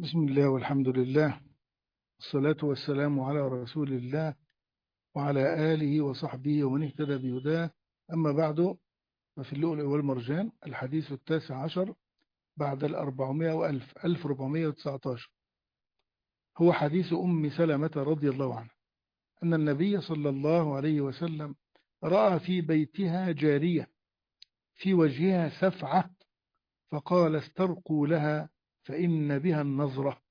بسم الله والحمد لله، الصلاة والسلام على رسول الله وعلى آله وصحبه ومن اهتدى بهداه. أما بعد، ففي اللؤلؤ والمرجان الحديث 19 بعد 400 وألف 1419 هو حديث أم سلمة رضي الله عنها أن النبي صلى الله عليه وسلم رأى في بيتها جارية في وجهها سفعة، فقال: استرقوا لها فإن بها النظرة.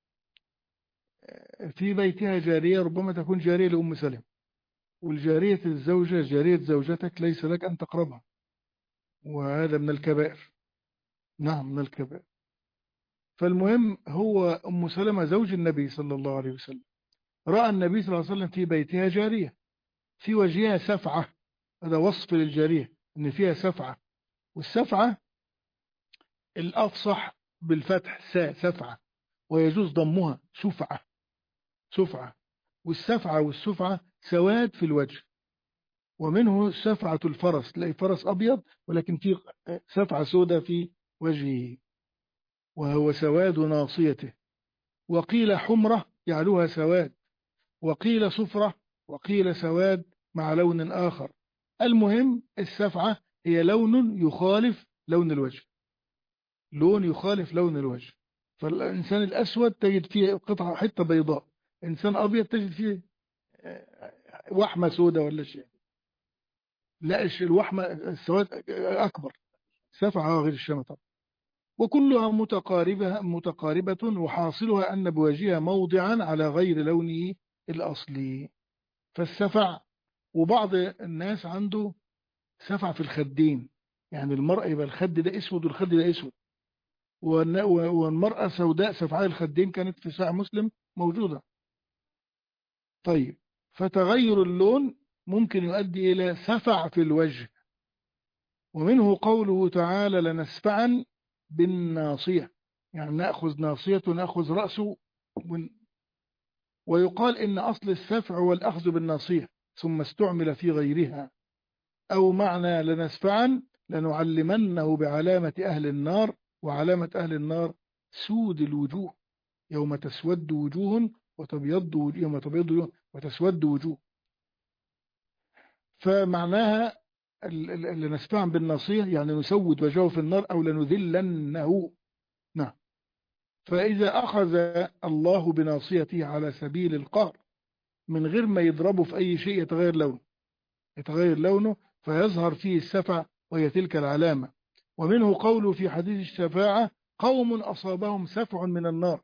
في بيتها جارية، ربما تكون جارية لأم سلمة، والجارية الزوجة جارية زوجتك ليس لك أن تقربها، وهذا من الكبائر. نعم، من الكبائر. فالمهم، هو أم سلمة زوج النبي صلى الله عليه وسلم رأى النبي صلى الله عليه وسلم في بيتها جارية في وجهها سفعة. هذا وصف للجارية أن فيها سفعة، والسفعة الأفصح بالفتح سفعة، ويجوز ضمها سفعة. سفعة، والسفعة والسفعة سواد في الوجه، ومنه سفعة الفرس، تلاقي فرس أبيض ولكن في سفعة سوداء في وجهه، وهو سواد ناصيته. وقيل حمرة يعلوها سواد، وقيل صفرة، وقيل سواد مع لون آخر. المهم السفعة هي لون يخالف لون الوجه، لون يخالف لون الوجه. فالإنسان الأسود تجد فيه قطعة حتة بيضاء، إنسان أبيض تجد فيه وحمة سوداء ولا شيء. لا، الوحمة السواد أكبر، سفعة غير الشمة طبعا. وكلها متقاربة، وحاصلها أن بوجهها موضعا على غير لونه الأصلي. فالسفع، وبعض الناس عنده سفع في الخدين، يعني المرأة يبقى الخد ده اسود والخد ده اسود، والمرأة سوداء سفعاء الخدين، كانت في صحيح مسلم موجودة. طيب، فتغير اللون ممكن يؤدي إلى سفع في الوجه. ومنه قوله تعالى: لنسفعا بالناصية، يعني نأخذ ناصية ونأخذ رأسه. ويقال إن أصل السفع هو الأخذ بالناصية ثم استعمل في غيرها. أو معنى لنسفعا لنعلمنه بعلامة أهل النار، وعلامة أهل النار سود الوجوه، يوم تسود وجوه وتبيض وجوه، يوم تبيض وجوه وتسود وجوه. فمعناها لنسفعا بالناصية يعني نسود وجهه في النار أو لنذلنه. نعم. فإذا أخذ الله بناصيته على سبيل القهر من غير ما يضربه في أي شيء يتغير لونه فيظهر فيه السفع، وهي تلك العلامة. ومنه قوله في حديث الشفاعة: قوم أصابهم سفع من النار.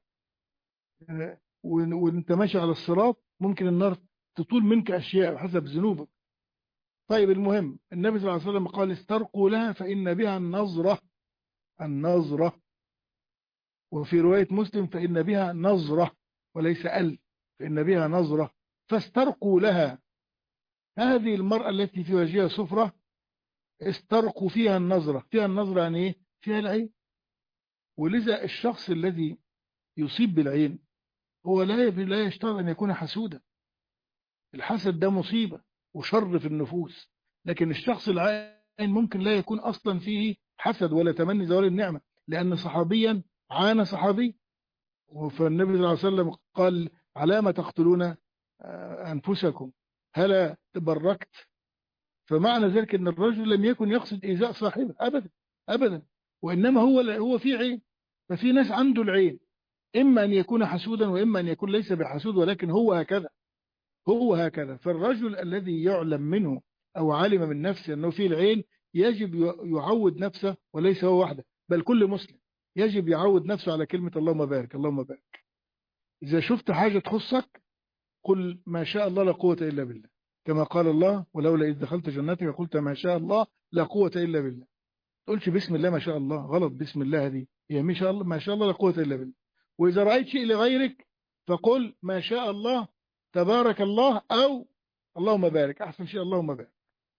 وانت ماشي على الصراط ممكن النار تطول منك أشياء حسب ذنوبك. طيب، المهم النبي صلى الله عليه وسلم قال: استرقوا لها فإن بها النظرة. النظرة. وفي رواية مسلم: فإن بها نظرة، وليس فإن بها نظرة. فاسترقوا لها. هذه المرأة التي في وجهها صفرة استرقوا فيها النظرة. فيها النظرة يعني ايه؟ فيها العين. ولذا الشخص الذي يصيب بالعين هو لا يشترط أن يكون حسودا. الحسد ده مصيبة وشر في النفوس، لكن الشخص العين ممكن لا يكون أصلا فيه حسد ولا تمني زوال النعمة، لأن صحابيا عانى صحابي. فالنبي صلى الله عليه وسلم قال: على ما تقتلون أنفسكم هلا تبركت. فمعنى ذلك أن الرجل لم يكن يقصد إيذاء صاحبه أبدا أبدا، وإنما هو في عين. ففي ناس عنده العين، إما أن يكون حسودا وإما أن يكون ليس بحسود، ولكن هو هكذا. هو هكذا. فالرجل الذي يعلم منه أو علم من نفسه أنه فيه العين يجب يعود نفسه، وليس هو وحده بل كل مسلم يجب يعود نفسه على كلمة اللهم بارك اللهم بارك. إذا شفت حاجة تخصك قل ما شاء الله لا قوة إلا بالله، كما قال الله: ولولا إذ دخلت جنتك قلت ما شاء الله لا قوة إلا بالله. تقولش بسم الله ما شاء الله، غلط. بسم الله هذه هي ما شاء الله، ما شاء الله لا قوة إلا بالله. وإذا رأيت شيء لغيرك فقل ما شاء الله تبارك الله، أو اللهم بارك، أحسن شيء اللهم بارك.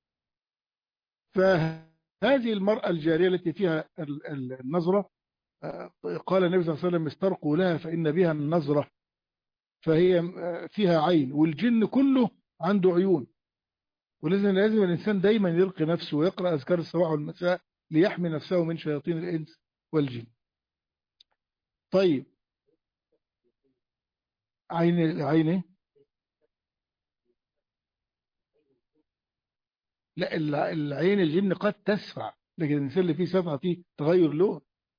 فهذه المرأة الجارية التي فيها النظرة، قال النبي صلى الله عليه وسلم: استرقوا لها فإن بها النظرة. فهي فيها عين، والجن كله عنده عيون. لازم الإنسان دايما يلقي نفسه ويقرأ أذكار الصباح والمساء ليحمي نفسه من شياطين الإنس والجن. طيب، عين إيه؟ لا، العين الجن قد تسفع، لكن الإنسان اللي فيه سفع فيه تغير لون.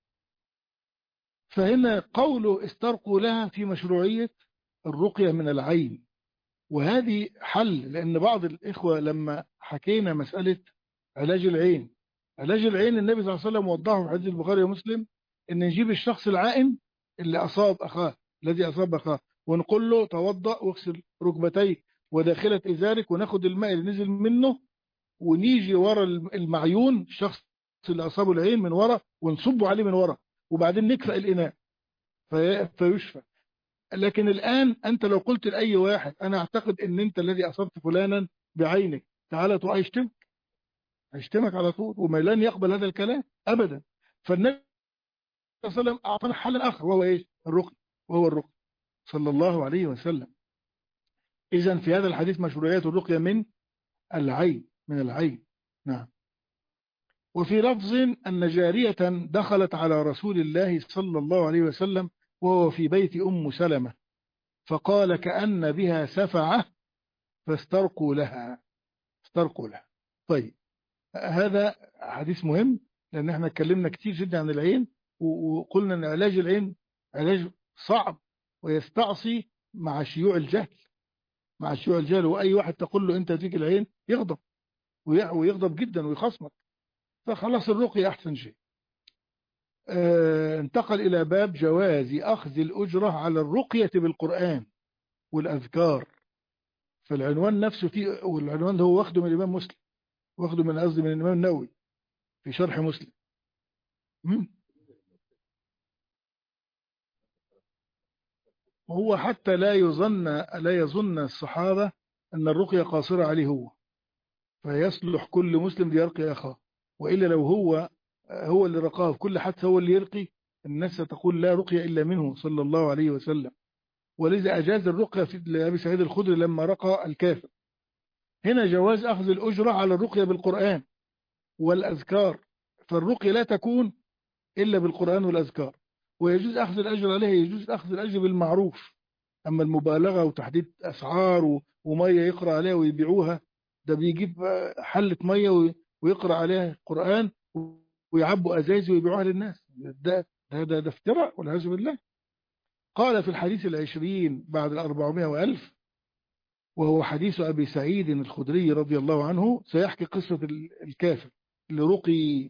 فهنا قوله استرقوا لها في مشروعية الرقية من العين. وهذه حل، لأن بعض الإخوة لما حكينا مسألة علاج العين، علاج العين النبي صلى الله عليه وسلم وضحه في حديث البخاري ومسلم، إن نجيب الشخص العائن اللي أصاب أخاه، الذي أصاب أخاه، ونقول له توضأ واغسل ركبتيك وداخلة إزارك، وناخد الماء اللي نزل منه ونيجي ورا المعيون، الشخص اللي أصابه العين من ورا، ونصبه عليه من ورا، وبعدين نكفأ الإناء فيشفى. لكن الآن أنت لو قلت لأي واحد أنا أعتقد أن أنت الذي أصبت فلانا بعينك، تعالى تروح هيشتمك على طول، وما لن يقبل هذا الكلام أبدا. فالنبي صلى الله عليه وسلم أعطانا حلا آخر، وهو إيش؟ الرقي، وهو الرقي صلى الله عليه وسلم. إذن في هذا الحديث مشروعية الرقية من العين، من العين. نعم. وفي لفظ أن جارية دخلت على رسول الله صلى الله عليه وسلم وهو في بيت أم سلمة، فقال كأن بها سفعة فاسترقوا لها، استرقوا لها. طيب، هذا حديث مهم، لأن احنا اتكلمنا كتير جدا عن العين، وقلنا أن علاج العين علاج صعب ويستعصي مع شيوع الجهل، مع شيوع الجهل. وأي واحد تقول له أنت فيك العين يغضب، ويغضب جدا ويخصمك. فخلاص الرقية أحسن شيء. انتقل إلى باب جواز أخذ الأجرة على الرقية بالقرآن والأذكار. فالعنوان نفسه فيه، والعنوان ده هو واخده من الإمام مسلم، واخده من قصدي من الإمام النووي في شرح مسلم. وهو حتى لا يظن الصحابة أن الرقية قاصرة عليه هو، فيصلح كل مسلم ليرقي أخاه. وإلا لو هو اللي رقاه في كل حادثة، هو اللي يرقي، الناس ستقول لا رقية إلا منه صلى الله عليه وسلم. ولذا أجاز الرقية في لأبي سعيد الخدري لما رقى الكافر. هنا جواز أخذ الأجرة على الرقية بالقرآن والأذكار. فالرقية لا تكون إلا بالقرآن والأذكار، ويجوز أخذ الأجر عليها، يجوز أخذ الأجر بالمعروف. أما المبالغة وتحديد أسعار ومية يقرأ عليها ويبيعوها، ده بيجيب حلة مية ويقرأ عليها قرآن ويعبوا أزايز ويبيعوها للناس. ده افتراء والعياذ بالله. قال في الحديث 20 بعد 400 وألف، وهو حديث أبي سعيد الخدري رضي الله عنه، سيحكي قصة الكافر اللي رقي.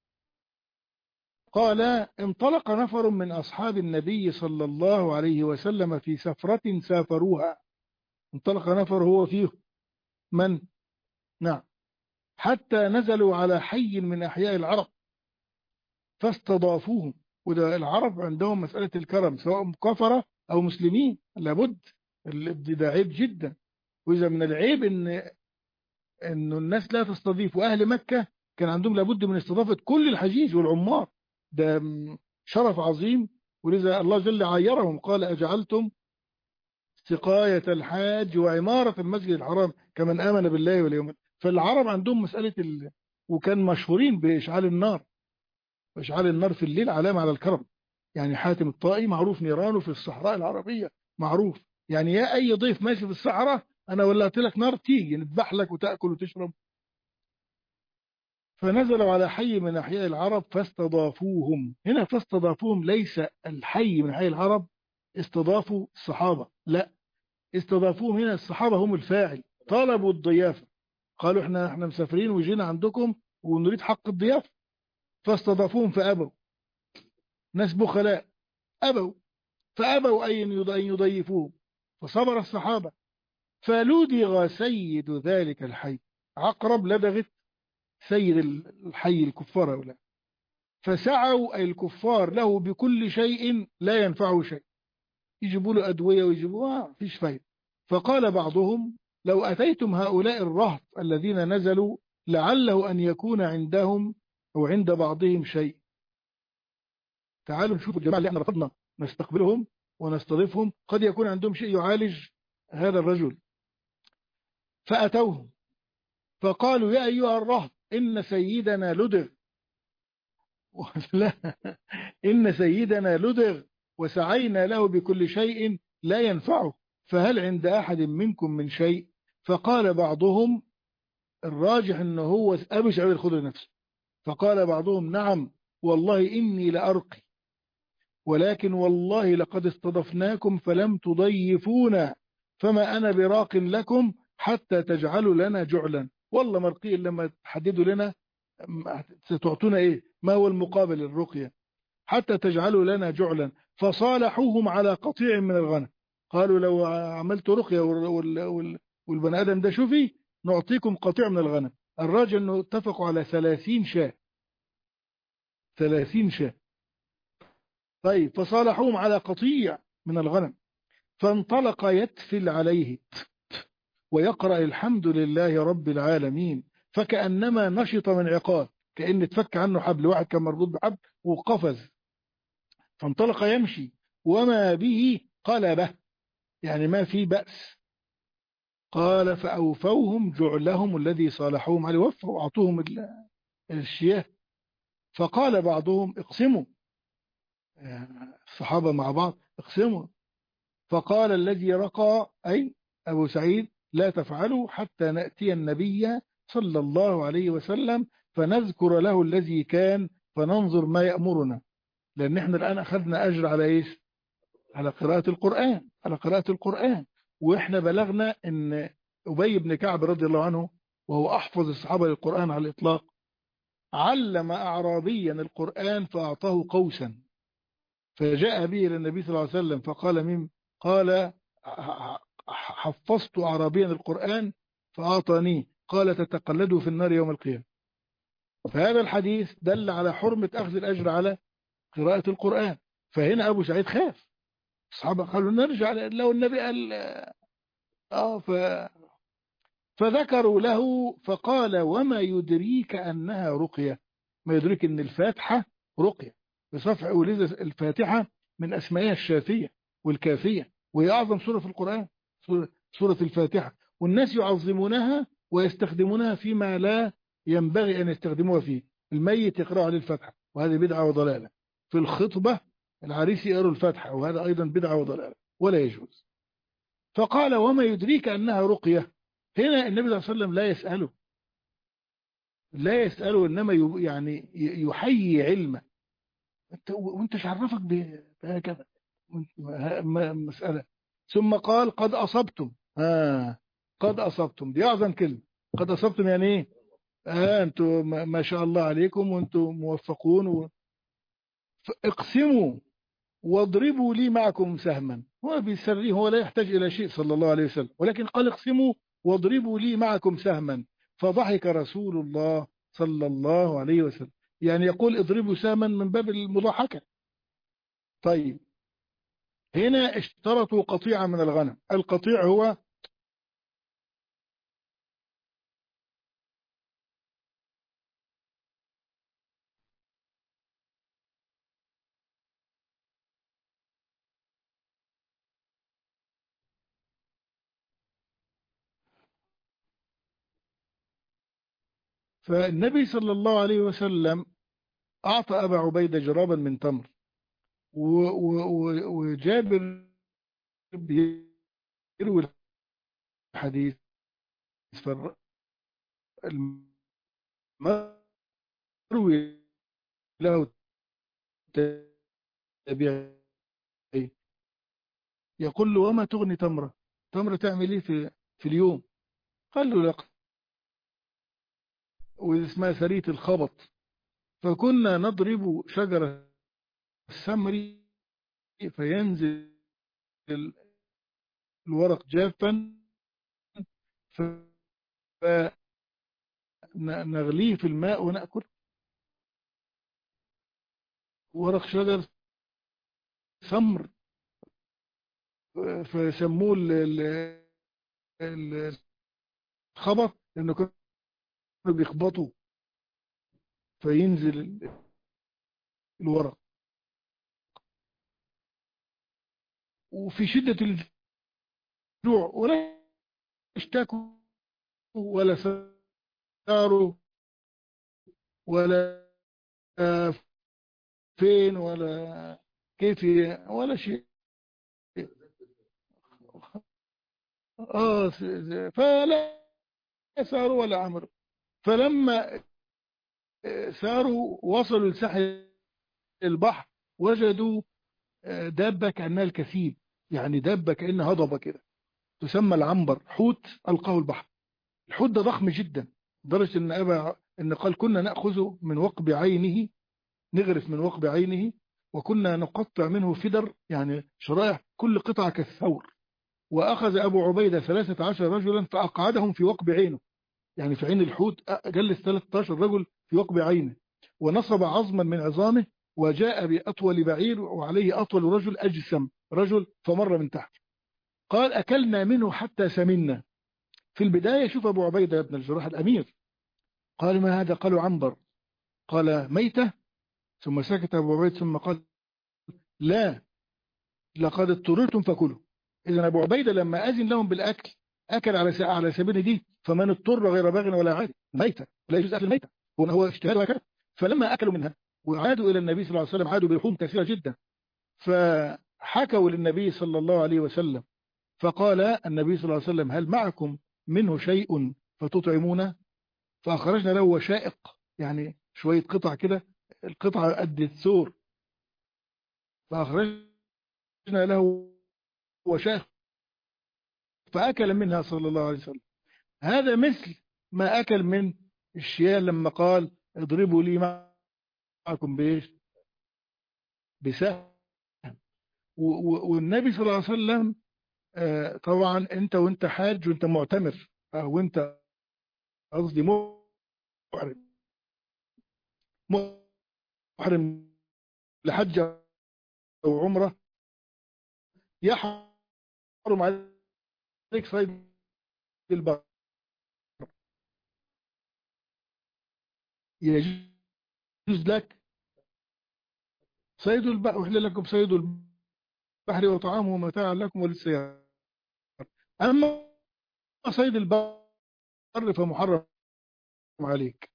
قال انطلق نفر من أصحاب النبي صلى الله عليه وسلم في سفرة سافروها. انطلق نفر هو فيه من؟ نعم. حتى نزلوا على حي من أحياء العرب فاستضافوهم. وده العرب عندهم مسألة الكرم، سواء كفرة أو مسلمين، لابد. ده عيب جدا. وإذا من العيب إن الناس لا تستضيف. وأهل مكة كان عندهم لابد من استضافة كل الحجيج والعمار، ده شرف عظيم. ولذا الله جل عيرهم، قال أجعلتم سقاية الحاج وعمارة المسجد الحرام كمن آمن بالله واليوم. فالعرب عندهم مسألة وكان مشهورين بإشعال النار، وإشعال النار في الليل علامة على الكرم. يعني حاتم الطائي معروف نيرانه في الصحراء العربية معروف. يعني يا أي ضيف ماشي في الصحراء أنا ولعت لك نار، تيجي نذبح لك وتأكل وتشرب. فنزلوا على حي من أحياء العرب فاستضافوهم. هنا فاستضافوهم ليس الحي من أحياء العرب استضافوا الصحابة، لا، استضافوهم هنا الصحابة هم الفاعل، طلبوا الضيافة. قالوا احنا مسافرين وجينا عندكم ونريد حق الضيافة. فاستضافوهم فأبوا، ناس بخلاء أبوا، فأبوا أن يضيفوهم. فصبر الصحابة. فلدغ سيد ذلك الحي، عقرب لدغت سيد الحي الكفار هؤلاء. فسعوا أي الكفار له بكل شيء لا ينفعه شيء، يجيبوا له أدوية ويجيبوا فيش فايدة. فقال بعضهم لو أتيتم هؤلاء الرهط الذين نزلوا لعله أن يكون عندهم أو عند بعضهم شيء. تعالوا نشوف الجماعة اللي احنا رفضنا نستقبلهم ونستضيفهم، قد يكون عندهم شيء يعالج هذا الرجل. فأتوهم فقالوا يا أيها الرهط إن سيدنا لدغ لا، إن سيدنا لدغ وسعينا له بكل شيء لا ينفعه. فهل عند أحد منكم من شيء؟ فقال بعضهم، الراجح أنه هو أبو سعيد الخدري نفسه، فقال بعضهم نعم والله إني لأرقي، ولكن والله لقد استضفناكم فلم تضيفونا، فما أنا براق لكم حتى تجعلوا لنا جعلا. والله مرقي لما تحددوا لنا ستعطونا إيه، ما هو المقابل الرقية، حتى تجعلوا لنا جعلا. فصالحوهم على قطيع من الغنم، قالوا لو عملت رقية والبني آدم ده شوفي نعطيكم قطيع من الغنم. الراجل أنه اتفقوا على 30 شاة، 30 شاة. طيب فصالحوهم على قطيع من الغنم، فانطلق يتفل عليه ويقرأ الحمد لله رب العالمين، فكأنما نشط من عقاب، كأن اتفك عنه حبل، واحد كان مربوط بحبل وقفز، فانطلق يمشي وما به قلبه، يعني ما في بأس. قال فأوفوهم جعلهم الذي صالحوهم عليه، وفوا وأعطوهم الشياه. فقال بعضهم اقسموا، الصحابة مع بعض اقسموا. فقال الذي رقى أي أبو سعيد لا تفعلوا حتى نأتي النبي صلى الله عليه وسلم فنذكر له الذي كان فننظر ما يأمرنا، لأن احنا الآن أخذنا أجر على إيش، على قراءة القرآن، على قراءة القرآن. وإحنا بلغنا أن أبي بن كعب رضي الله عنه وهو أحفظ الصحابة للقرآن على الإطلاق، علم أعرابيا القرآن فأعطاه قوسا، فجاء به إلى النبي صلى الله عليه وسلم فقال مين؟ قال حفظت أعرابيا القرآن فأعطاني، قال تتقلده في النار يوم القيامة. فهذا الحديث دل على حرمة أخذ الأجر على قراءة القرآن. فهنا أبو سعيد خاف، الصحابة قالوا نرجع لو النبي قال ف... فذكروا له، فقال وما يدريك أنها رقية، ما يدريك أن الفاتحة رقية بصفح ولذا الفاتحة من أسمائها الشافية والكافية، وهي أعظم سورة في القرآن، سورة الفاتحة، والناس يعظمونها ويستخدمونها فيما لا ينبغي أن يستخدموها فيه. الميت يقرأ عليه الفاتحة وهذه بدعة وضلالة، في الخطبة العريس يقرأ الفاتحة وهذا أيضا بدعة وضلالة ولا يجوز. فقال وما يدريك أنها رقية، هنا النبي صلى الله عليه وسلم لا يسأله، لا يسأله، إنما يعني يحيي علمه، وانت مش عرفك بهكذا مسألة. ثم قال قد أصبتم، قد أصبتم دي أعظم كلمة، قد أصبتم يعني إيه؟ أنتم ما شاء الله عليكم وأنتم موفقون اقسموا واضربوا لي معكم سهما. هو بيسريه، هو لا يحتاج إلى شيء صلى الله عليه وسلم، ولكن قال اقسموا واضربوا لي معكم سهما. فضحك رسول الله صلى الله عليه وسلم، يعني يقول اضربوا سهما من باب المضاحكة. طيب هنا اشترطوا قطيعة من الغنم، القطيع هو فالنبي صلى الله عليه وسلم أعطى أبا عبيدة جرابا من تمر، وجابر بيروي الحديث، فالمروي له تابعي يقول له وما تغني تمرة، تمرة تعمل ايه في اليوم؟ قال له لا، واسمها سرية الخبط، فكنا نضرب شجرة السمر فينزل الورق جافا فنغليه في الماء ونأكل. ورق شجر سمر، فسموه الخبط لأنه كانوا بيخبطوا فينزل الورق. وفي شدة الجوع ولا اشتكوا ولا ساروا ولا فين ولا كيف ولا شيء، فلا ساروا ولا عمروا. فلما ساروا وصلوا لساحل البحر، وجدوا دابة كأنها الكثيب، يعني دابة كأنها هضبة كده، تسمى العنبر، حوت ألقاه البحر. الحوت ده ضخم جدا، لدرجة إن قال كنا نأخذ من وقب عينه، نغرف من وقب عينه، وكنا نقطع منه فدر، يعني شرائح كل قطعة كالثور. وأخذ أبو عبيدة 13 رجلا فأقعدهم في وقب عينه، يعني في عين الحوت جلس 13 رجل في وقب عينه، ونصب عظما من عظامه، وجاء بأطول بعير وعليه أطول رجل أجسم رجل فمر من تحت. قال أكلنا منه حتى سمنا. في البداية شوف أبو عبيدة بن الجراح الأمير، قال ما هذا؟ قالوا عنبر. قال ميتة؟ ثم سكت أبو عبيدة ثم قال لا، لقد اضطررتم فكلوا. إذا أبو عبيدة لما أذن لهم بالأكل، أكل على سبيل دي، فمن اضطر غير باغ ولا عاد، ميتة لا يجوز أكل الميتة، هو اجتهاد وهكذا. فلما أكلوا منها وعادوا إلى النبي صلى الله عليه وسلم، عادوا بلحوم كثيرة جدا، فحكوا للنبي صلى الله عليه وسلم، فقال النبي صلى الله عليه وسلم هل معكم منه شيء فتطعمونه؟ فأخرجنا له وشائق، يعني شوية قطع كده، القطعة قد الثور، فأخرجنا له وشائق فأكل منها صلى الله عليه وسلم. هذا مثل ما أكل من الشياه لما قال اضربوا لي معكم بإيش؟ بسهم. والنبي صلى الله عليه وسلم طبعا أنت وأنت حاج وأنت معتمر، وأنت قصدي محرم، محرم لحج أو عمرة، يحرم عليك صيد البر، يجوز لك صيد البحر، وحل لكم صيد البحر وطعامه متاعا لكم وللسيارة. أما صيد البر فمحرم عليك،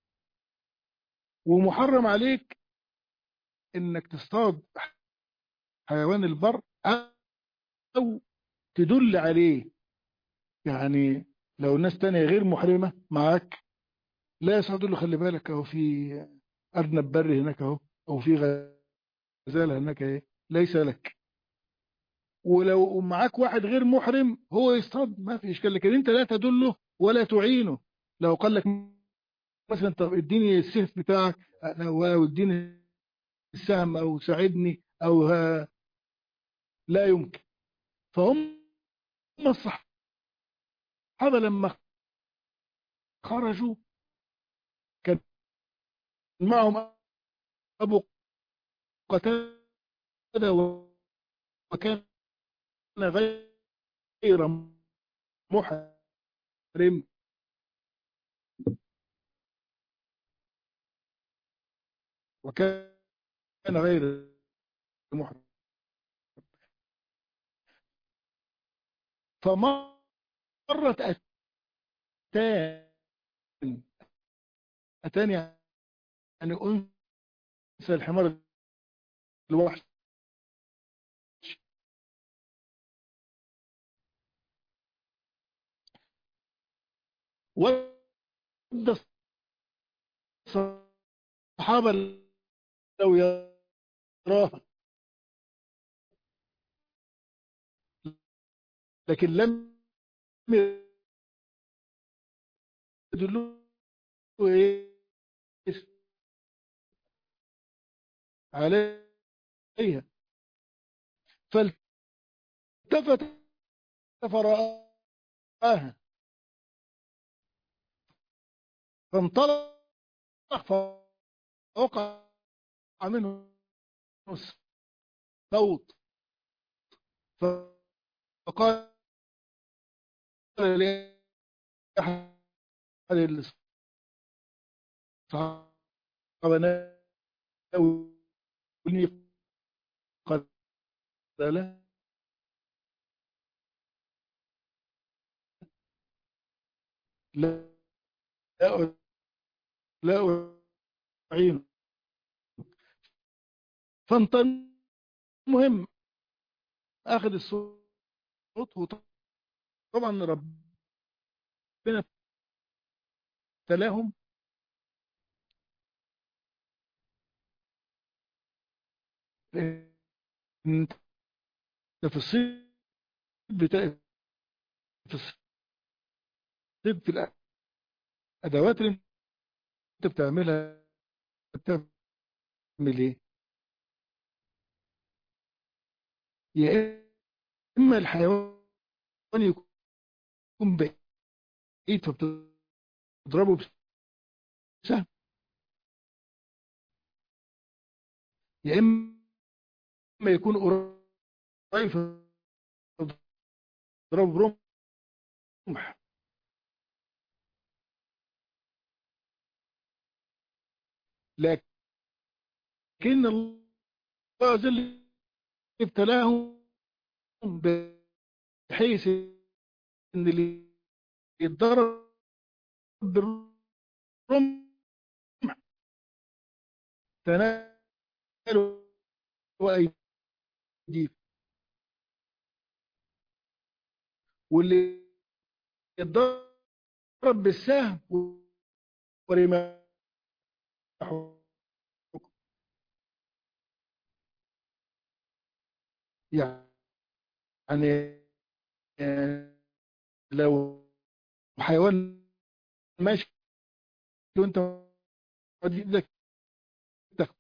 ومحرم عليك انك تصطاد حيوان البر او تدل عليه. يعني لو ناس تانية غير محرمة معاك لا يصعد له، خلي بالك اهو في ارنب بري هناك اهو، او في غزالة هناك اهي، ليس لك. ولو معاك واحد غير محرم هو يصطاد ما في اشكال، لكن انت لا تدله ولا تعينه. لو قال لك مثلا طب اديني السيف بتاعك او اديني السهم او ساعدني لا يمكن. فهم الصحابة لما خرجوا كان معهم أبو قتادة، وكان غير محرم، وكان غير محرم. فمرت أتان، أتان يعني أنثى الحمار الوحش، ود الصحابة لو يراها، لكن لم يدلوا إيش عليها. فالتفت فرآها، فانطلق فوقع منه الصوت، فقال لأحد الصحابة ناولني، قال لا، لا، لا أعين. فانطلق، المهم أخذ الصوت طبعا ربنا ابتلاهم انت في الصيد بتا... في الصيد في الادوات اللي انت بتعملها بتعمل ايه؟ يا اما الحيوان يكون بعيد فبتضربه بسهم، يا اما يكون قريب فبتضربه برمح. لكن الله عز وجل ابتلاهم بحيث ان اللي يتضرب بالرمح تنالوا ايديكم، واللي يتضرب بالسهم ورماحه. يعني لو حيوان ماشي وانت ودي ايدك تاخده،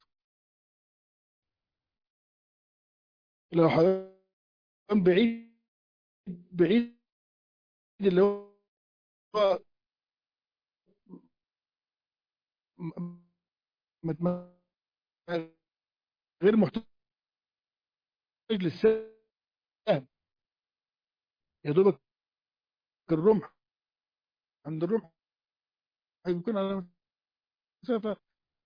لو حيوان بعيد بعيد اللي هو م- م- غير محتاج للسهم، يا دوبك الرمح، عند الرمح هيكون على مسافة.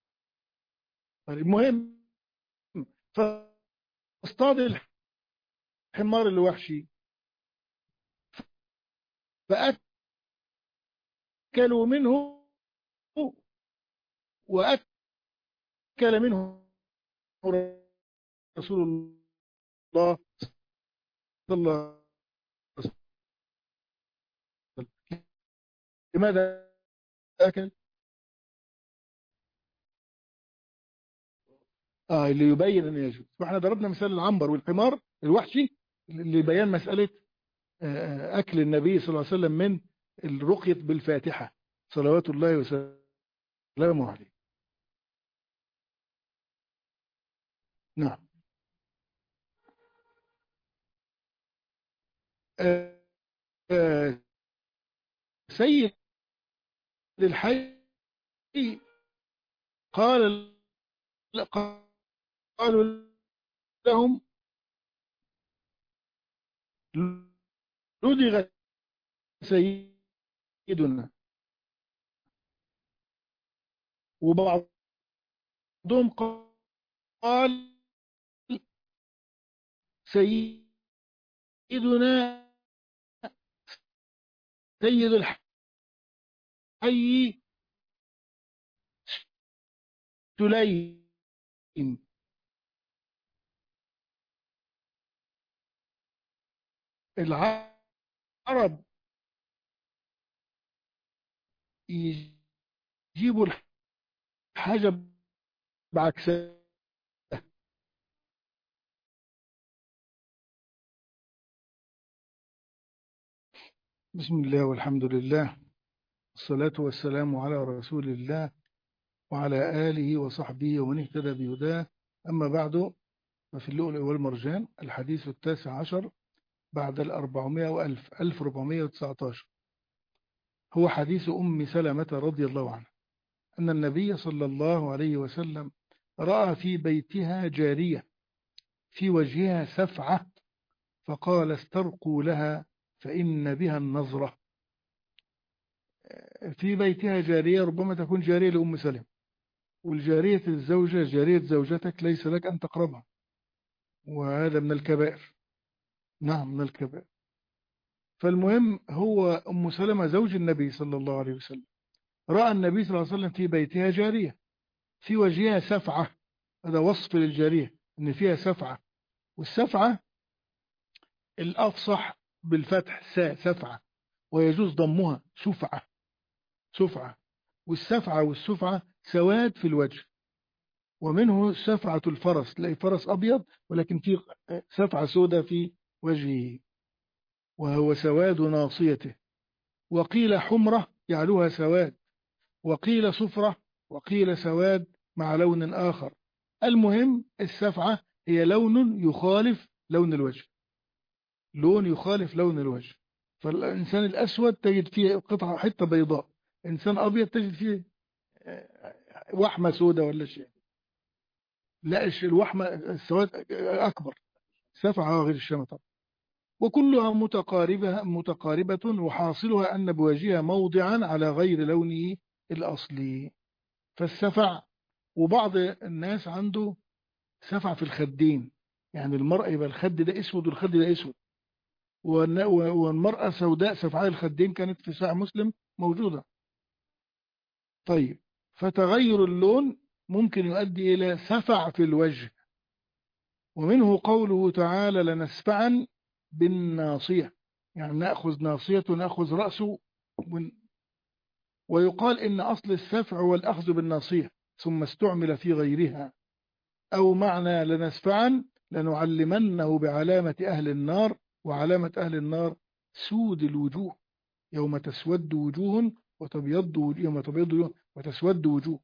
المهم فاصطاد الحمار الوحشي فأكلوا منه وأكل منه رسول الله صلى الله عليه وسلم. لماذا أكل؟ اللي يبين أن يجوز. فاحنا ضربنا مثال العنبر والحمار الوحشي لبيان مسألة أكل النبي صلى الله عليه وسلم من الرقية بالفاتحة صلوات الله وسلامه عليه. نعم. آه، آه، سيد الحي قال قالوا لهم لدغ سيدنا، وبعضهم قال سيدنا سيد الحي سليم. العرب يجيبوا الحاجة بعكسها. بسم الله والحمد لله والصلاة والسلام على رسول الله وعلى آله وصحبه ومن اهتدى بهداه. أما بعد، ففي اللؤلؤ والمرجان الحديث 19 بعد 400 وألف 1419 هو حديث أم سلمة رضي الله عنها أن النبي صلى الله عليه وسلم رأى في بيتها جارية في وجهها سفعة فقال استرقوا لها فإن بها النظرة. في بيتها جارية، ربما تكون جارية لأم سلمة، والجارية الزوجة جارية زوجتك ليس لك أن تقربها، وهذا من الكبائر. نعم من الكبائر. فالمهم هو أم سلمة زوج النبي صلى الله عليه وسلم رأى النبي صلى الله عليه وسلم في بيتها جارية في وجهها سفعة. هذا وصف للجارية أن فيها سفعة، والسفعة الأفصح بالفتح سفعة، ويجوز ضمها سفعة. سفعة، والسفعة والسفعة سواد في الوجه. ومنه سفعة الفرس، تلاقي فرس أبيض ولكن في سفعة سوداء في وجهه، وهو سواد ناصيته. وقيل حمرة يعلوها سواد، وقيل صفرة، وقيل سواد مع لون آخر. المهم السفعة هي لون يخالف لون الوجه، لون يخالف لون الوجه. فالإنسان الأسود تجد فيه قطعة حتة بيضاء، إنسان أبيض تجد فيه وحمة سوداء ولا شيء. لا الوحمة السواد أكبر، سفعة غير الشمة طبعا. وكلها متقاربة، وحاصلها أن بوجهها موضعا على غير لونه الأصلي. فالسفع، وبعض الناس عنده سفع في الخدين، يعني المرأة يبقى الخد ده اسود والخد ده اسود، والمرأة سوداء سفعاء الخدين، كانت في صحيح مسلم موجودة. طيب، فتغير اللون ممكن يؤدي إلى سفع في الوجه. ومنه قوله تعالى لنسفعا بالناصية، يعني نأخذ ناصية ونأخذ رأسه. ويقال إن أصل السفع هو الأخذ بالناصية ثم استعمل في غيرها. أو معنى لنسفعا لنعلمنه بعلامة أهل النار، وعلامة أهل النار سود الوجوه، يوم تسود وجوه يوم تبيض وجوه وتسود وجوه.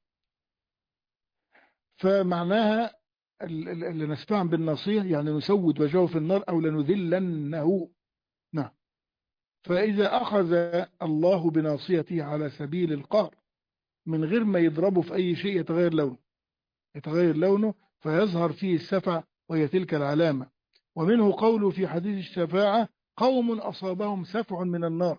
فمعناها لنسفعا بالناصية يعني نسود وجهه في النار أو لنذلنه. نعم. فإذا أخذ الله بناصيته على سبيل القهر من غير ما يضربه في أي شيء يتغير لونه فيظهر فيه السفع، وهي تلك العلامة. ومنه قوله في حديث الشفاعة قوم أصابهم سفع من النار،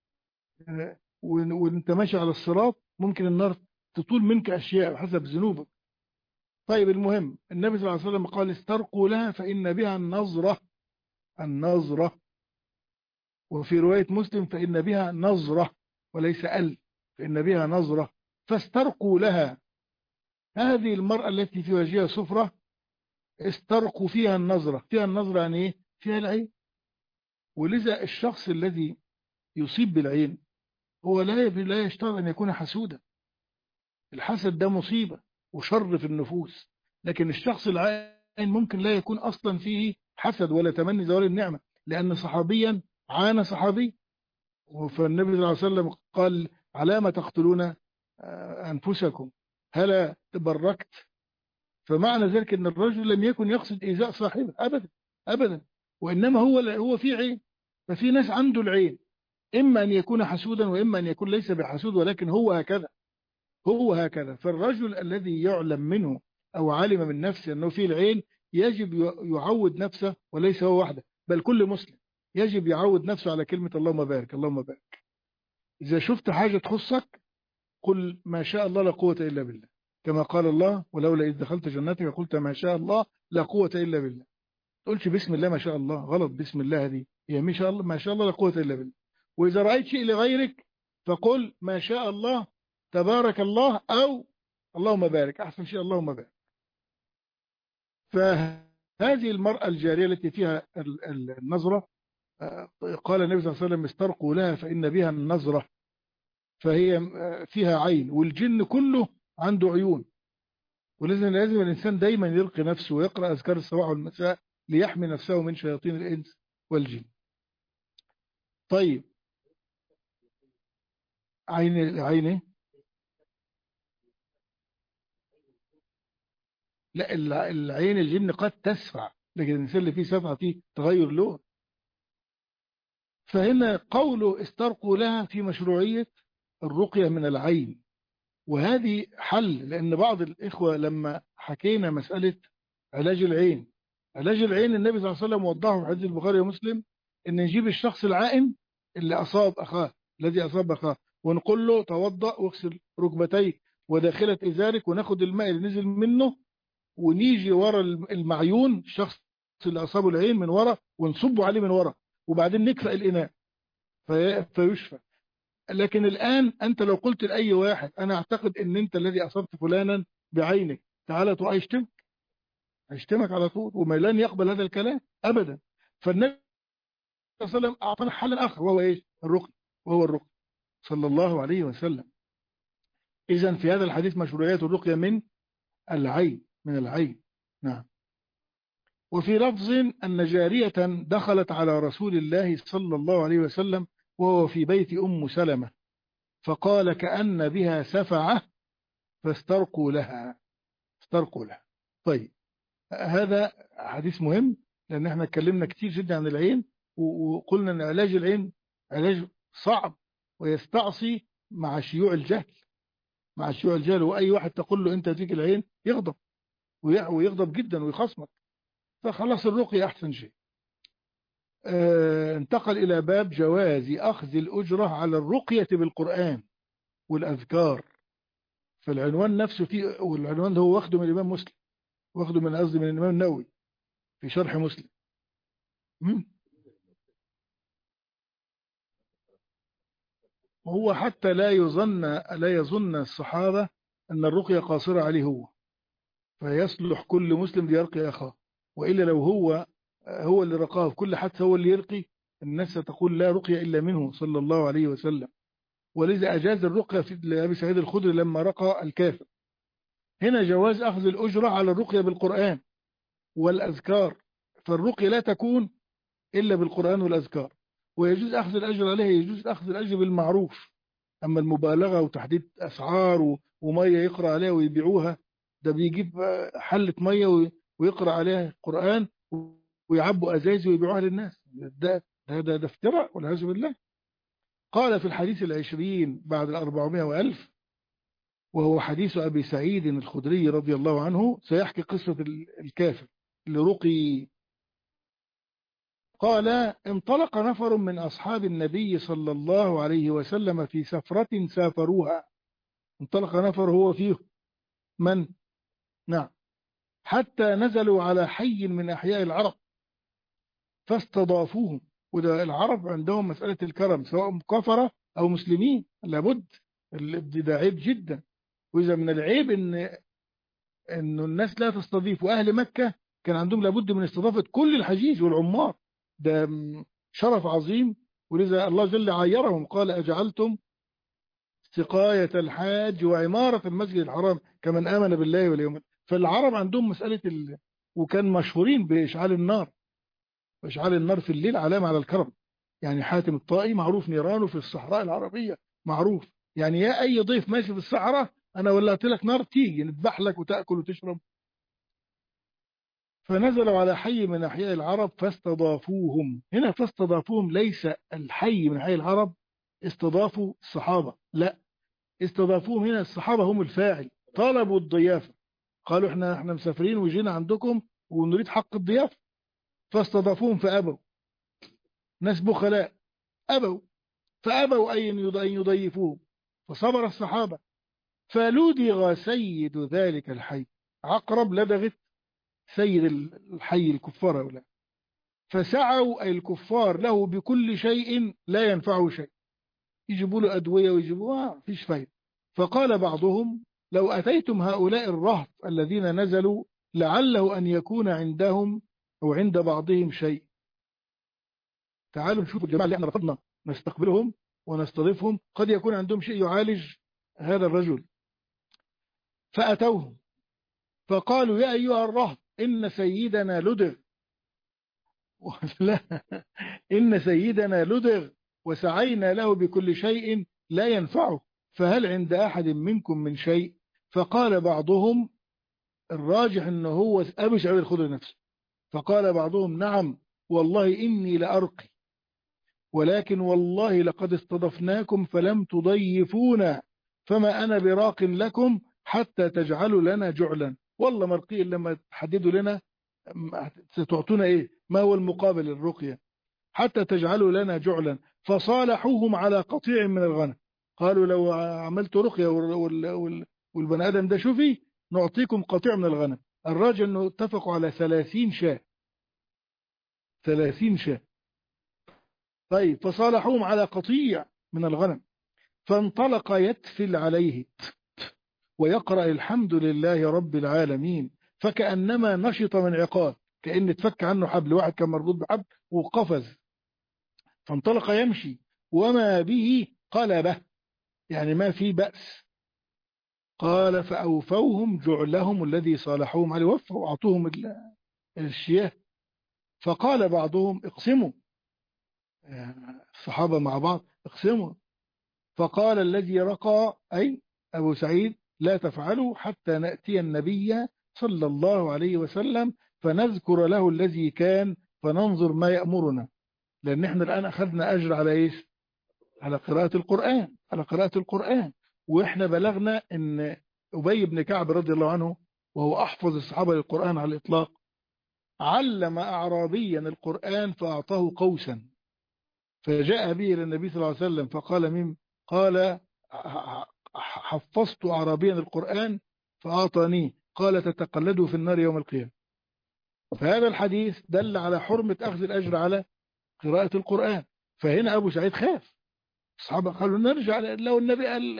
وانت ماشي على الصراط ممكن النار تطول منك أشياء حسب ذنوبك. طيب، المهم النبي صلى الله عليه وسلم قال استرقوا لها فإن بها النظرة. النظرة. وفي رواية مسلم فإن بها نظرة وليس فإن بها نظرة، فاسترقوا لها. هذه المرأة التي في وجهها صفرة استرقوا فيها النظرة. فيها النظرة يعني ايه؟ فيها العين. ولذا الشخص الذي يصيب بالعين هو لا يشترط أن يكون حسودا. الحسد ده مصيبة وشر في النفوس، لكن الشخص العين ممكن لا يكون أصلا فيه حسد ولا تمني زوال النعمة، لأن صحابيا عانى صحابي. فالنبي صلى الله عليه وسلم قال على ما تقتلون أنفسكم هلا تبركت. فمعنى ذلك أن الرجل لم يكن يقصد إيذاء صاحبه أبدا أبدا، وإنما هو في عين. ففي ناس عنده العين إما أن يكون حسودا وإما أن يكون ليس بحسود، ولكن هو هكذا. هو هكذا. فالرجل الذي يعلم منه أو علم من نفسه أنه فيه العين يجب يعود نفسه، وليس هو وحده بل كل مسلم يجب يعود نفسه على كلمة اللهم بارك اللهم بارك. إذا شفت حاجة تخصك قل ما شاء الله لا قوة إلا بالله، كما قال الله ولولا إذ دخلت جنتك قلت ما شاء الله لا قوة إلا بالله. تقولش بسم الله ما شاء الله، غلط. بسم الله هذه هي ما شاء الله لا قوة إلا بالله. وإذا رأيت شيء لغيرك فقل ما شاء الله تبارك الله، أو اللهم بارك، أحسن شيء اللهم بارك. فهذه المرأة الجارية التي فيها النظرة قال النبي صلى الله عليه وسلم استرقوا لها فإن بها النظرة، فهي فيها عين. والجن كله عنده عيون، لازم الإنسان دايما يلقي نفسه ويقرأ أذكار الصباح والمساء ليحمي نفسه من شياطين الإنس والجن. طيب، عين لا العين الجن قد تسفع، لكن الإنسان اللي فيه سفع فيه تغير لون. فهنا قوله استرقوا لها في مشروعية الرقية من العين. وهذه حل، لأن بعض الإخوة لما حكينا مسألة علاج العين، علاج العين النبي صلى الله عليه وسلم وضحه في حديث البخاري ومسلم إن نجيب الشخص العائن اللي أصاب أخاه، الذي أصاب أخاه، ونقول له توضأ واغسل ركبتيك وداخلة إزارك، وناخد الماء اللي نزل منه ونيجي ورا المعيون الشخص اللي أصابه العين من ورا ونصبه عليه من ورا، وبعدين نكفأ الإناء فيشفى. لكن الآن أنت لو قلت لأي واحد أنا أعتقد أن أنت الذي أصبت فلانا بعينك، تعالى تروح هيشتمك على طول، وما لن يقبل هذا الكلام أبدا. فالنبي صلى الله عليه وسلم أعطانا حلا آخر، وهو إيش؟ الرقي، وهو الرقي صلى الله عليه وسلم. إذن في هذا الحديث مشروعية الرقية من العين، من العين. نعم. وفي لفظ أن جارية دخلت على رسول الله صلى الله عليه وسلم وهو في بيت أم سلمة، فقال كأن بها سفعة فاسترقوا لها، استرقوا لها. طيب، هذا حديث مهم، لأن احنا اتكلمنا كتير جدا عن العين، وقلنا أن علاج العين علاج صعب ويستعصي مع شيوع الجهل، مع شيوع الجهل. وأي واحد تقول له أنت فيك العين يغضب، ويغضب جدا ويخصمك. فخلاص الرقية أحسن شيء. انتقل إلى باب جواز أخذ الأجرة على الرقية بالقرآن والأذكار. فالعنوان نفسه فيه، والعنوان ده هو واخده من الإمام مسلم، واخده من قصدي من الإمام النووي في شرح مسلم. وهو حتى لا يظن الصحابة أن الرقية قاصرة عليه هو، فيصلح كل مسلم ليرقي أخاه. وإلا لو هو اللي رقاه في كل حادثة، هو اللي يرقي، الناس ستقول لا رقية إلا منه صلى الله عليه وسلم. ولذا أجاز الرقية في لأبي سعيد الخدري لما رقى الكافر. هنا جواز أخذ الأجرة على الرقية بالقرآن والأذكار، فالرقية لا تكون إلا بالقرآن والأذكار، ويجوز أخذ الأجر عليها، يجوز أخذ الأجر بالمعروف. أما المبالغة وتحديد أسعار ومية يقرأ عليها ويبيعوها، ده بيجيب حلة مية ويقرأ عليها قرآن ويعبوا أزايز ويبيعوها للناس. ده افتراء والعياذ بالله. قال في الحديث 20 بعد 400 وألف، وهو حديث أبي سعيد الخدري رضي الله عنه، سيحكي قصة الكافر اللي رقي. قال انطلق نفر من أصحاب النبي صلى الله عليه وسلم في سفرة سافروها. انطلق نفر هو فيه من؟ نعم. حتى نزلوا على حي من أحياء العرب فاستضافوهم. وده العرب عندهم مسألة الكرم، سواء كفرة أو مسلمين، لابد. ده عيب جدا. وإذا من العيب إن الناس لا تستضيف. وأهل مكة كان عندهم لابد من استضافة كل الحجيج والعمار، ده شرف عظيم. ولذا الله جل عيرهم، قال أجعلتم سقاية الحاج وعمارة المسجد الحرام كمن آمن بالله واليوم. فالعرب عندهم مسألة وكان مشهورين بإشعال النار، وإشعال النار في الليل علامة على الكرم. يعني حاتم الطائي معروف نيرانه في الصحراء العربية معروف. يعني يا أي ضيف ماشي في الصحراء أنا ولعت لك نار، تيجي نذبح لك وتأكل وتشرب. فنزلوا على حي من أحياء العرب فاستضافوهم. هنا فاستضافوهم ليس الحي من أحياء العرب استضافوا الصحابة، لا، استضافوهم هنا الصحابة هم الفاعل، طلبوا الضيافة. قالوا احنا مسافرين وجينا عندكم ونريد حق الضيافة. فاستضافوهم فأبوا، ناس بخلاء أبوا، فأبوا أن يضيفوهم. فصبر الصحابة، فلدغ سيد ذلك الحي، عقرب لدغت سيد الحي الكفار هؤلاء. فسعوا أي الكفار له بكل شيء لا ينفعه شيء، يجيبوا له أدوية ويجيبوا فيش فايدة. فقال بعضهم لو أتيتم هؤلاء الرهط الذين نزلوا لعله أن يكون عندهم أو عند بعضهم شيء. تعالوا نشوف الجماعة اللي احنا رفضنا نستقبلهم ونستضيفهم، قد يكون عندهم شيء يعالج هذا الرجل. فأتوهم فقالوا يا أيها الرهط إن سيدنا لدغ لا، إن سيدنا لدغ وسعينا له بكل شيء لا ينفعه، فهل عند أحد منكم من شيء؟ فقال بعضهم، الراجح أنه هو أبو سعيد الخدري نفسه، فقال بعضهم نعم والله إني لأرقي، ولكن والله لقد استضفناكم فلم تضيفونا، فما أنا براق لكم حتى تجعلوا لنا جعلا. والله مرقي لما تحددوا لنا ستعطونا إيه، ما هو المقابل الرقية، حتى تجعلوا لنا جعلا. فصالحوهم على قطيع من الغنم. قالوا لو عملت رقية والبني آدم ده شوفي نعطيكم قطيع من الغنم. الراجل أنه اتفقوا على 30 شاة، 30 شاة. طيب فصالحوهم على قطيع من الغنم. فانطلق يتفل عليه ويقرأ الحمد لله رب العالمين، فكأنما نشط من عقاب، كأن اتفك عنه حبل، واحد كان مربوط بحبل وقفز. فانطلق يمشي وما به قلبه، يعني ما في بأس. قال فأوفوهم جعلهم الذي صالحوهم عليه، وفوا وأعطوهم الشياه. فقال بعضهم اقسموا، الصحابة مع بعض اقسموا. فقال الذي رقى أي أبو سعيد لا تفعلوا حتى نأتي النبي صلى الله عليه وسلم فنذكر له الذي كان فننظر ما يأمرنا، لأن احنا الآن أخذنا أجر على إيش؟ على قراءة القرآن، على قراءة القرآن. وإحنا بلغنا أن أبي بن كعب رضي الله عنه وهو أحفظ الصحابة للقرآن على الإطلاق علم أعرابيا القرآن فأعطاه قوسا، فجاء به إلى النبي صلى الله عليه وسلم فقال مين؟ قال حفظت أعرابيا القرآن فأعطاني، قال تتقلده في النار يوم القيامة. فهذا الحديث دل على حرمة أخذ الأجر على قراءة القرآن. فهنا أبو سعيد خاف، الصحابة قالوا نرجع لو النبي قال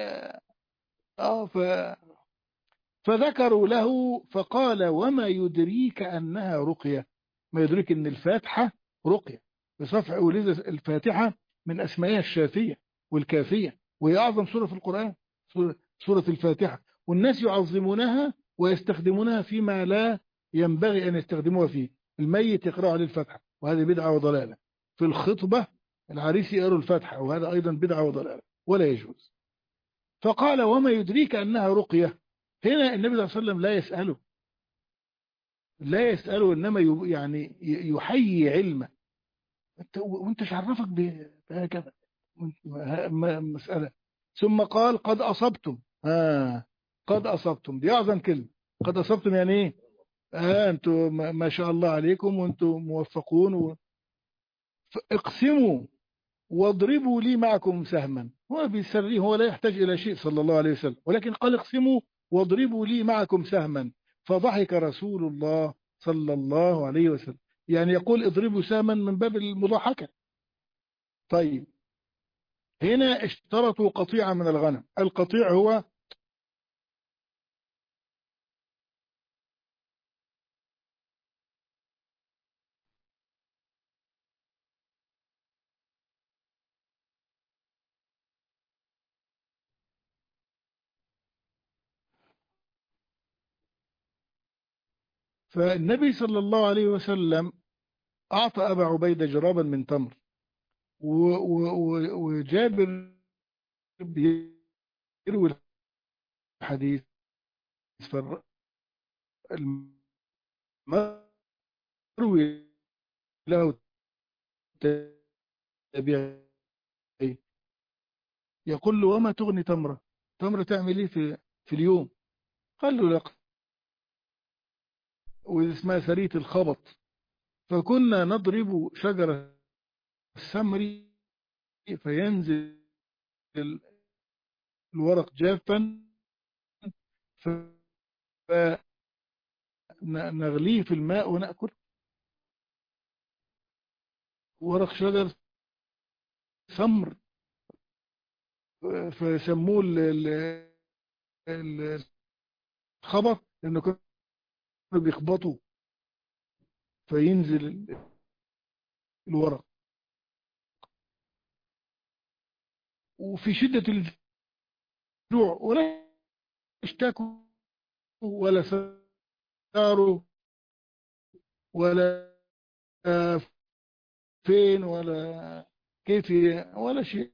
فذكروا له فقال وما يدريك أنها رقية، ما يدريك أن الفاتحة رقية بصفح ولذا الفاتحة من أسمائها الشافية والكافية، وهي أعظم سورة في القرآن، سورة الفاتحة، والناس يعظمونها ويستخدمونها فيما لا ينبغي أن يستخدموها فيه. الميت يقرأ عليه الفاتحة وهذه بدعة وضلالة، في الخطبة العريس يقرأ الفاتحة وهذا أيضا بدعة وضلالة ولا يجوز. فقال وما يدريك أنها رقية، هنا النبي صلى الله عليه وسلم لا يسأله، لا يسأله، إنما يعني يحيي علمه. وانت مش عرفك بهكذا مسألة. ثم قال قد أصبتم، قد أصبتم دي أعظم كلمة. قد أصبتم يعني إيه؟ أنتم ما شاء الله عليكم وأنتم موفقون اقسموا واضربوا لي معكم سهما. هو بيسريه، هو لا يحتاج إلى شيء صلى الله عليه وسلم، ولكن قال اقسموا واضربوا لي معكم سهما. فضحك رسول الله صلى الله عليه وسلم، يعني يقول اضربوا سهما من باب المضاحكة. طيب هنا اشترطوا قطيعة من الغنم، القطيع هو فالنبي صلى الله عليه وسلم أعطى أبا عبيدة جرابا من تمر، وجابر بيروي الحديث، فالمروي له تابعي يقول له وما تغني تمرة، تمرة تعمل ايه في اليوم؟ قال له لا، واسمها سرية الخبط، فكنا نضرب شجرة السمر فينزل الورق جافا فنغليه في الماء ونأكل. ورق شجر سمر، فسموه الخبط لأنه كانوا بيخبطوا فينزل الورق. وفي شدة الجوع ولا اشتكوا ولا ساروا ولا فين ولا كيف ولا شيء.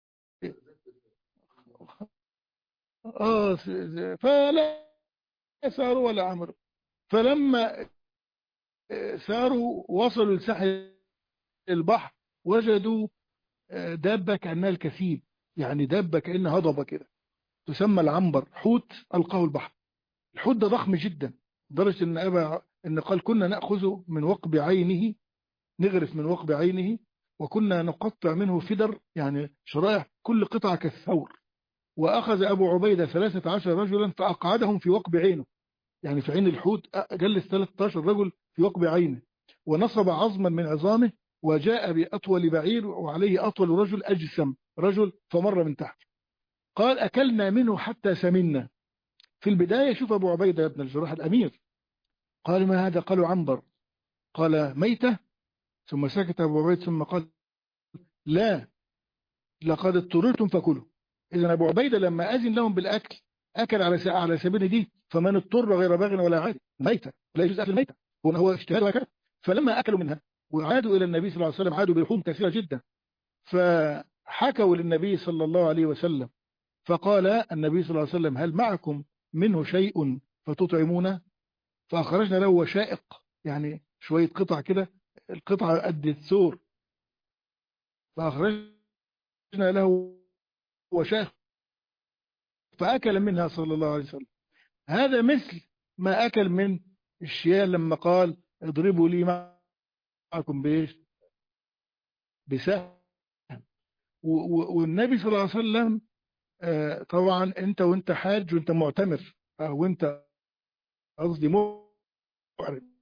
فلا ساروا ولا عمروا. فلما ساروا وصلوا لساحل البحر وجدوا دابة كأنها الكثيب، يعني دابة كأنها هضبة كده تسمى العنبر، حوت ألقاه البحر. الحوت ده ضخم جدا لدرجة إن قال كنا نأخذ من وقب عينه، نغرف من وقب عينه، وكنا نقطع منه فدر، يعني شرائح كل قطعة كالثور. وأخذ أبو عبيدة 13 رجلا فأقعدهم في وقب عينه، يعني في عين الحوت جلس 13 رجل في وقب عينه، ونصب عظما من عظامه، وجاء بأطول بعير وعليه أطول رجل أجسم رجل فمر من تحت. قال أكلنا منه حتى سمنا. في البداية شوف أبو عبيدة بن الجراح الأمير، قال ما هذا؟ قالوا عنبر. قال ميتة. ثم سكت أبو عبيدة ثم قال لا، لقد اضطررتم فكلوا. إذا أبو عبيدة لما أذن لهم بالأكل أكل على سبيل دي، فمن اضطر غير باغ ولا عاد ميتة، لا يجوز أكل الميتة، هو اجتهاد وهكذا. فلما أكلوا منها وعادوا إلى النبي صلى الله عليه وسلم عادوا بلحوم كثيرة جدا، فحكوا للنبي صلى الله عليه وسلم، فقال النبي صلى الله عليه وسلم: هل معكم منه شيء فتطعمونه؟ فأخرجنا له وشائق، يعني شوية قطع كده، القطعة قد الثور، فأخرجنا له وشائق فأكل منها صلى الله عليه وسلم. هذا مثل ما أكل من الشياه لما قال: اضربوا لي معكم بإيش؟ بسهم. والنبي صلى الله عليه وسلم طبعا أنت وأنت حاج وأنت معتمر، وأنت قصدي محرم،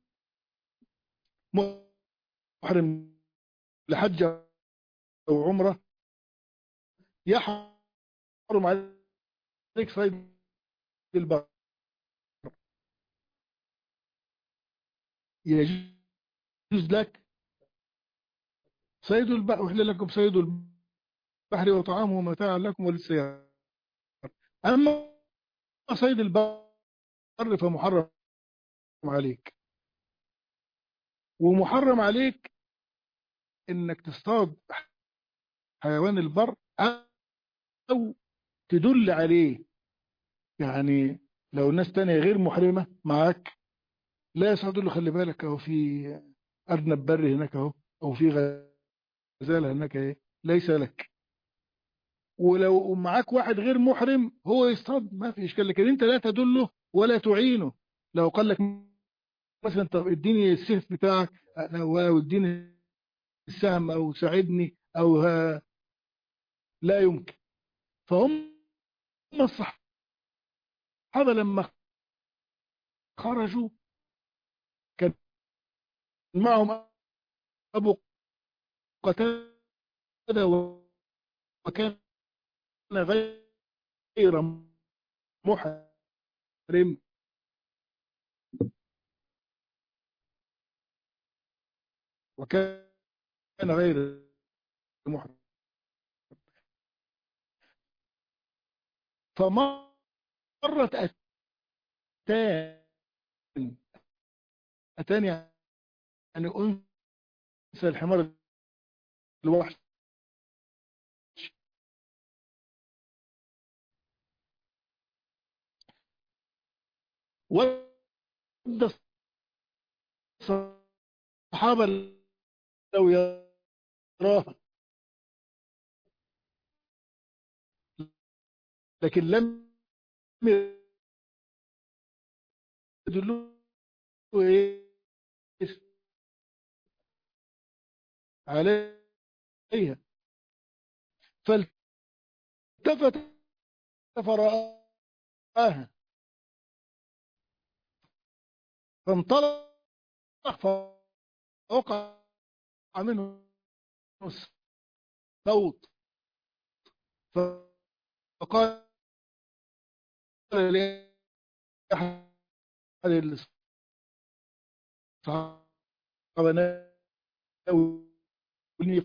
محرم لحج أو عمرة، يحرم عليك صيد البر، يجوز لك صيد البحر، وحل لكم صيد البحر وطعامه متاعا لكم وللسيارة. أما صيد البر فمحرم عليك، ومحرم عليك إنك تصطاد حيوان البر أو تدل عليه. يعني لو ناس تانية غير محرمة معاك لا يصعدوا له، خلي بالك أهو في أرنب بري هناك أهو، أو في غزالة هناك إيه، ليس لك. ولو معاك واحد غير محرم هو يصطاد ما في اشكال، لكن انت لا تدله ولا تعينه. لو قال لك مثلا: طب اديني السيف بتاعك او اديني السهم او ساعدني او لا يمكن. فهم الصحابه لما خرجوا كان معهم ابو قتاده، وكان غير محرم، وكان غير محرم. فمرت اتان اتان يعني انثى الحمار الوحش، ود الصحابة لو يراها، لكن لم يدلوا إيش عليها. فالتفت فرآها، فانطلق، فوقع منه الصوت، فقال لأحد الصحابة: ناولني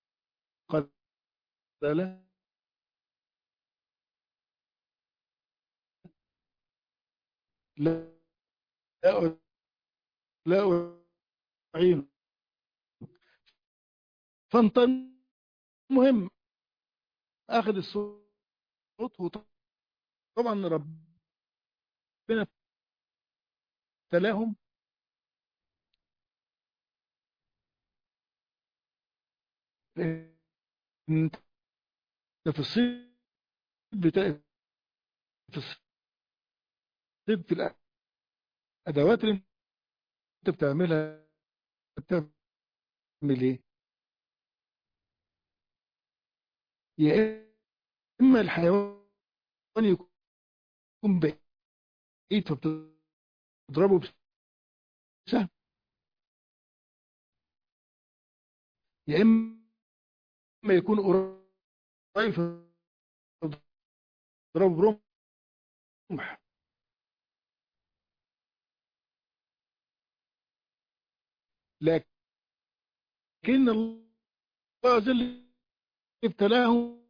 قتله. لا، لا أعين. فانطلق، المهم أخذ الصوت، وطبعا ربنا ابتلاهم انت في الصيد بتاع، في الصيد في الادوات اللي انت بتعملها، بتعمل ايه؟ يا اما الحيوان يكون بعيد فبتضربه بسهم، يا اما يكون قريب فبتضربه برمح. لكن الله عز وجل ابتلاهم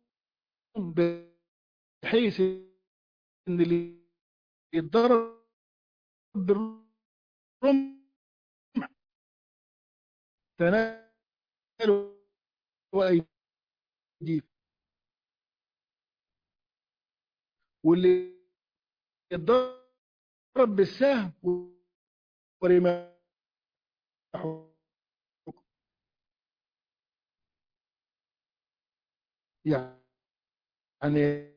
بحيث ان اللي يتضرب بالرمح تنالوا ايديهم، واللي يتضرب بالسهم ورماحه. يعني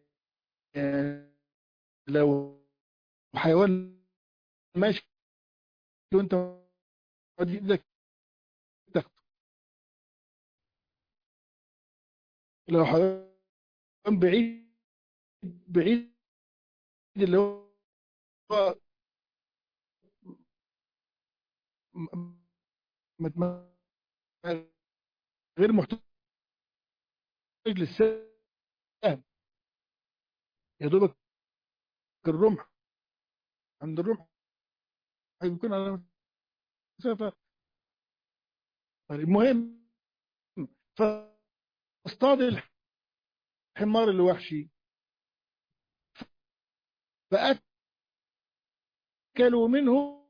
لو حيوان ماشي وانت ودي ايدك تاخده، لو حيوان بعيد بعيد اللي هو م- م- غير محتاج للسهم، يا دوبك الرمح، عند الرمح هيكون على مسافة. المهم، فاصطاد الحمار الوحشي فأكلوا منه،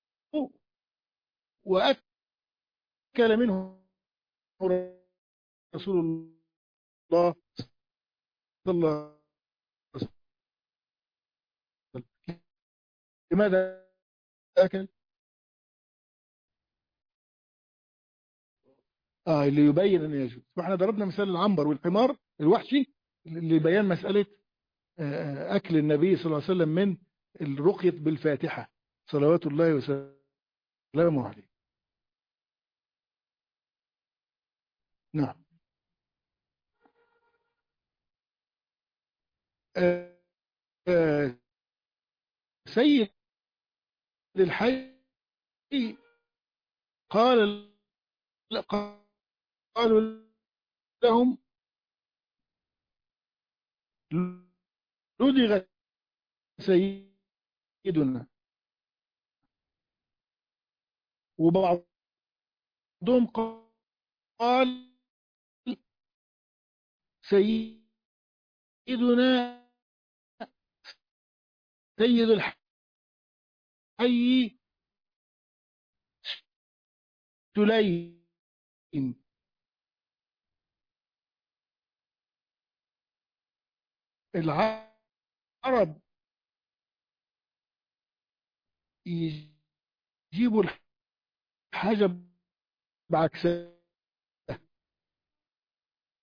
وأكل منه رسول الله صلى الله عليه وسلم. لماذا أكل؟ اللي يبين أن يجوز. فاحنا ضربنا مثال العنبر والحمار الوحشي لبيان مسألة أكل النبي صلى الله عليه وسلم من الرقية بالفاتحة صلوات الله وسلامه عليه. نعم. آه، آه، سيد الحي قال، قالوا لهم لدغ سيدنا، وبعضهم قال سيدنا سيد الحي سليم. العرب يجيبوا الحاجة بعكسها،